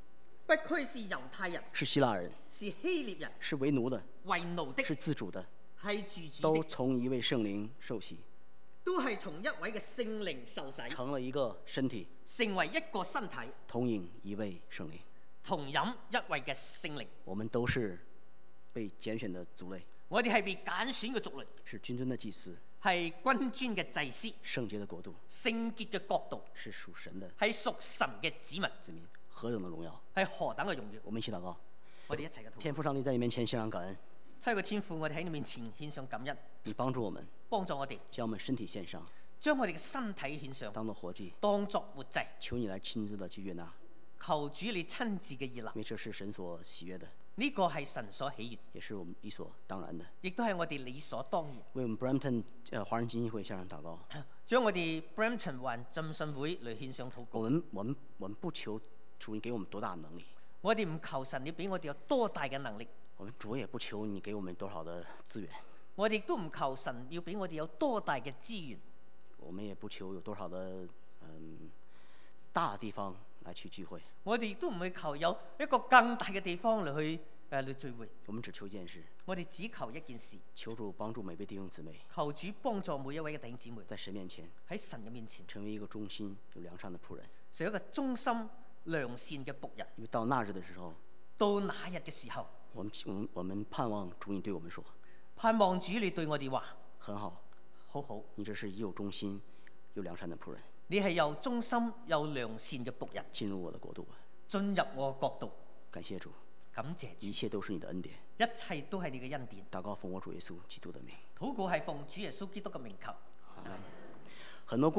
A: 不拘是猶太人，
B: 是希腊人，
A: 是希臘人，
B: 是為奴的，
A: 為奴的，
B: 是自主的，
A: 係住主
B: 都
A: 的，
B: 從一位聖靈受洗，
A: 都係從一位嘅聖靈受洗，
B: 成了一個身體，
A: 成為一個身體，
B: 同飲一位聖靈。
A: 同飲一位嘅聖靈。
B: 我們都是被揀選的族類，
A: 我哋係被揀選嘅族類，
B: 是君尊的祭司，
A: 係君尊嘅祭司，
B: 聖潔的國度，
A: 聖潔嘅國度，
B: 是屬神的
A: 係屬神嘅子民，
B: 子民，何等的榮耀！
A: 係何等嘅榮耀！
B: 我們一起禱告。
A: 我哋一齊嘅禱告。
B: 天父上帝在你面前獻上感恩，
A: 七個天父，我哋喺你面前獻上感恩，
B: 你幫助我們，
A: 幫助我哋
B: 將我們身體獻上，
A: 將我哋嘅身體獻上，
B: 當作活祭，
A: 當作活祭。
B: 求你來親自的去悅納，
A: 求主你親自嘅熱納，
B: 因為這是神所喜悅的，
A: 呢個係神所喜悅，
B: 也是我們理所當然的。
A: 亦都係我哋理所當然。
B: 為我們 Brampton 呃華人基金會向上禱告。
A: 將我哋 Brampton 環浸信會嚟獻上禱告。
B: 我們我們我們不求主你給我們多大能力，
A: 我哋唔求神你俾我哋有多大嘅能力，
B: 我們主也不求你給我們多少的資源，
A: 我哋都唔求神要俾我哋有多大嘅資源，
B: 我們也不求有多少的嗯大地方來去聚會，
A: 我哋都唔會求有一個更大嘅地方嚟去誒嚟聚會。
B: 我們只求一件事，
A: 我哋只求一件事，
B: 求主幫助每位弟兄姊妹，
A: 求主幫助每一位嘅弟兄姊妹
B: 在神面前
A: 喺神嘅面前
B: 成為一個忠心有良善的僕人，
A: 做一個忠心良善嘅僕人。
B: 因為到那日的時候，
A: 到那日嘅時候，
B: 我們我們我們盼望主你對我們說，
A: 盼望主你對我哋話
B: 很好，
A: 好好，
B: 你這是又忠心又良善的僕人，
A: 你係又忠心又良善嘅僕人，
B: 進入我的國度吧。
A: 進入我國度。
B: 感謝主，
A: 感謝主，
B: 一切都是你的恩典。
A: 一切都係你嘅恩典。
B: 禱告奉我主耶穌基督的名。
A: 禱告係奉主耶穌基督嘅名求。
B: 阿門。很多